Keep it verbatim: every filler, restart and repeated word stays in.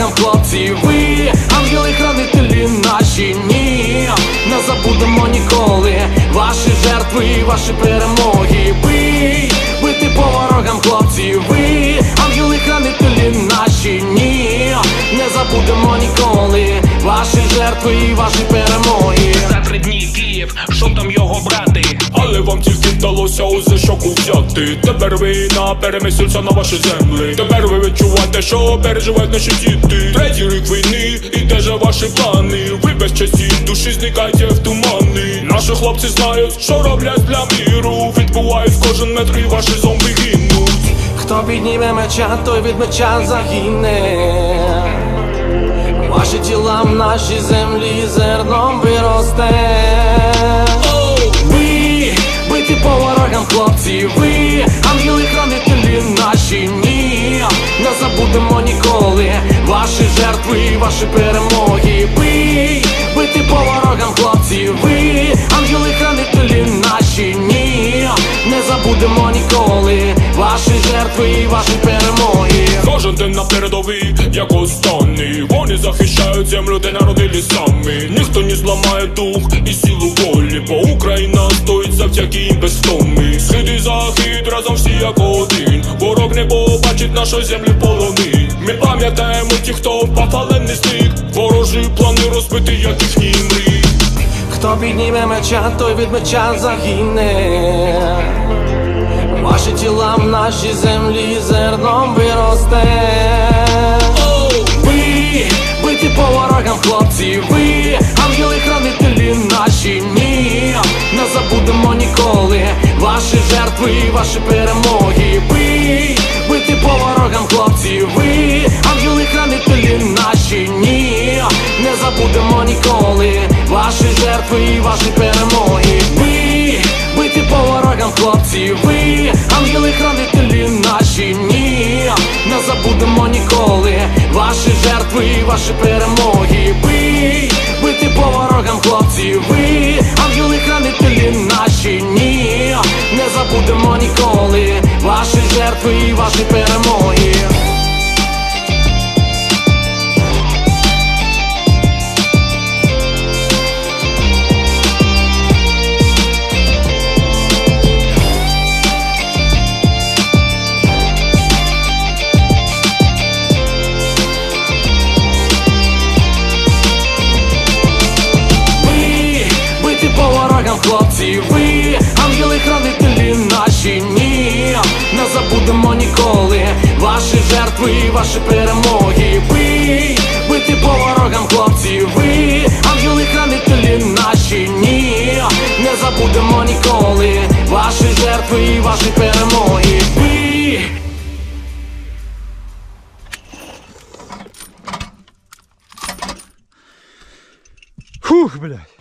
ворогам, хлопці, ви ангели-хранителі наші, ні, не забудемо ніколи ваші жертви, ваші перемоги. Бий, бити по ворогам, хлопці, ви ангели-хранителі наші, ні, не забудемо ніколи ваші жертви і ваші перемоги. За три дні Київ, щоб там його брати, але вам тільки вдалося усе щоку взяти. Тепер війна переміститься на ваші землі. Тепер ви відчуваєте, що переживають наші діти. Третій рік війни, і де же ваші плани? Ви без часі душі зникайте в тумани. Наші хлопці знають, що роблять для міру. Відбувають кожен метр, і ваші зомби гинуть. Хто підніме меча, той від меча загине. Ваші тіла в нашій землі зерном виросте. Ви, бити по ворогам, хлопці, ви ангели-хранителі наші, ні, не забудемо ніколи ваші жертви і ваші перемоги. Бий, бити по ворогам, хлопці, ви ангели-хранителі наші, ні, не забудемо ніколи ваші жертви і ваші перемоги. Кожен день на передовій, як останній. Вони захищають землю, де народилі самі. Ніхто не зламає дух і силу волі, бо Україна стоїть завдяки їм без втоми. Схід і захід, разом всі як один. Ворог не побачить нашої землі полони. Ми пам'ятаємо ті, хто впав, але не зник. Ворожі плани розбиті, як їхні мрії. Хто підніме меча, той від меча загине. Ваші тіла в нашій землі зерном виросте. Ви, бити по ворогам, хлопці, ви ангели-хранителі наші, ні, не забудемо ніколи ваші жертви і ваші перемоги. Бий, бити по ворогам, хлопці, ви ангели-хранителі наші, ні, не забудемо ніколи ваші жертви і ваші перемоги. Бий, бити по ворогам, хлопці, ви ангели-хранителі наші, ні, не забудемо ніколи ваші жертви і ваші перемоги. Бий, бити по ворогам, хлопці, ви ангели-хранителі наші, ні, не забудемо ніколи ваші жертви і ваші перемоги. Хлопці, ви ангели-хранителі наші, ні, не забудемо ніколи ваші жертви і ваші перемоги. Бий, бити по ворогам, хлопці, ви ангели-хранителі наші, ні, не забудемо ніколи ваші жертви і ваші перемоги. Бий. Фух, блядь.